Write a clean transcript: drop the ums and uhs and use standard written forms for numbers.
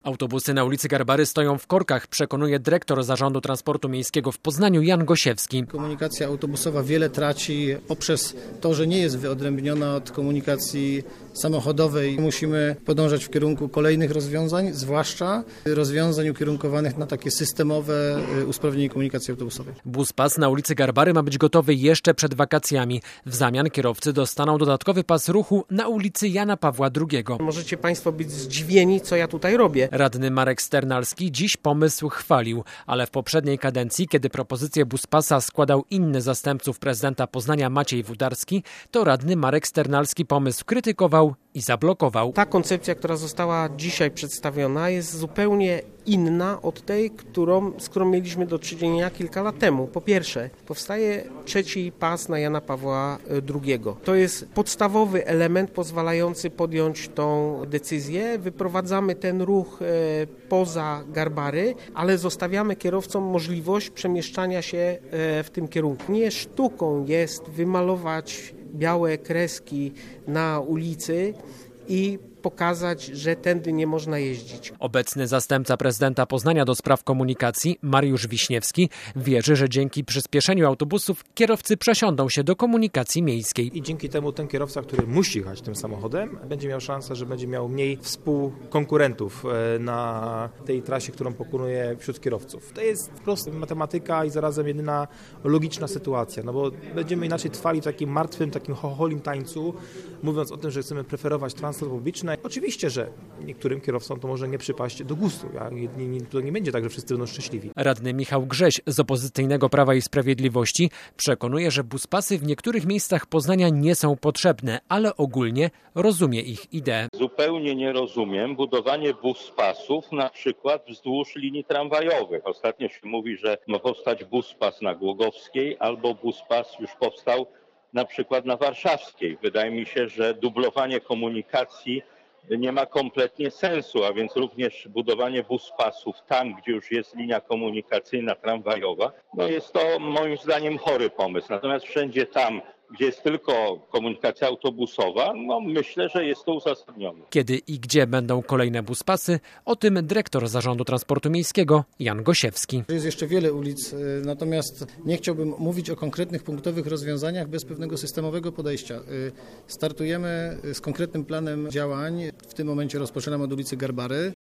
Autobusy na ulicy Garbary stoją w korkach, przekonuje dyrektor Zarządu Transportu Miejskiego w Poznaniu Jan Gosiewski. Komunikacja autobusowa wiele traci poprzez to, że nie jest wyodrębniona od komunikacji samochodowej. Musimy podążać w kierunku kolejnych rozwiązań, zwłaszcza rozwiązań ukierunkowanych na takie systemowe usprawnienie komunikacji autobusowej. Buspas na ulicy Garbary ma być gotowy jeszcze przed wakacjami. W zamian kierowcy dostaną dodatkowy pas ruchu na ulicy Jana Pawła II. Możecie Państwo być zdziwieni, co ja tutaj robię. Radny Marek Sternalski dziś pomysł chwalił, ale w poprzedniej kadencji, kiedy propozycję buspasa składał inny zastępców prezydenta Poznania Maciej Wudarski, to radny Marek Sternalski pomysł krytykował i zablokował. Ta koncepcja, która została dzisiaj przedstawiona, jest zupełnie inna od tej, z którą mieliśmy do czynienia kilka lat temu. Po pierwsze, powstaje trzeci pas na Jana Pawła II. To jest podstawowy element pozwalający podjąć tą decyzję. Wyprowadzamy ten ruch poza Garbary, ale zostawiamy kierowcom możliwość przemieszczania się w tym kierunku. Nie sztuką jest wymalować białe kreski na ulicy i pokazać, że tędy nie można jeździć. Obecny zastępca prezydenta Poznania do spraw komunikacji, Mariusz Wiśniewski, wierzy, że dzięki przyspieszeniu autobusów kierowcy przesiądą się do komunikacji miejskiej. I dzięki temu ten kierowca, który musi jechać tym samochodem, będzie miał szansę, że będzie miał mniej współkonkurentów na tej trasie, którą pokonuje wśród kierowców. To jest prosta matematyka i zarazem jedyna logiczna sytuacja, no bo będziemy inaczej trwali w takim martwym, takim chocholim tańcu, mówiąc o tym, że chcemy preferować transport publiczny. Oczywiście, że niektórym kierowcom to może nie przypaść do gustu. To nie będzie tak, że wszyscy będą szczęśliwi. Radny Michał Grześ z opozycyjnego Prawa i Sprawiedliwości przekonuje, że buspasy w niektórych miejscach Poznania nie są potrzebne, ale ogólnie rozumie ich ideę. Zupełnie nie rozumiem budowanie buspasów na przykład wzdłuż linii tramwajowych. Ostatnio się mówi, że ma powstać buspas na Głogowskiej albo buspas już powstał na przykład na Warszawskiej. Wydaje mi się, że dublowanie komunikacji nie ma kompletnie sensu, a więc również budowanie buspasów tam, gdzie już jest linia komunikacyjna tramwajowa, jest to moim zdaniem chory pomysł. Natomiast wszędzie tam, gdzie jest tylko komunikacja autobusowa, myślę, że jest to uzasadnione. Kiedy i gdzie będą kolejne buspasy, o tym dyrektor Zarządu Transportu Miejskiego Jan Gosiewski. Jest jeszcze wiele ulic, natomiast nie chciałbym mówić o konkretnych punktowych rozwiązaniach bez pewnego systemowego podejścia. Startujemy z konkretnym planem działań. W tym momencie rozpoczynamy od ulicy Garbary.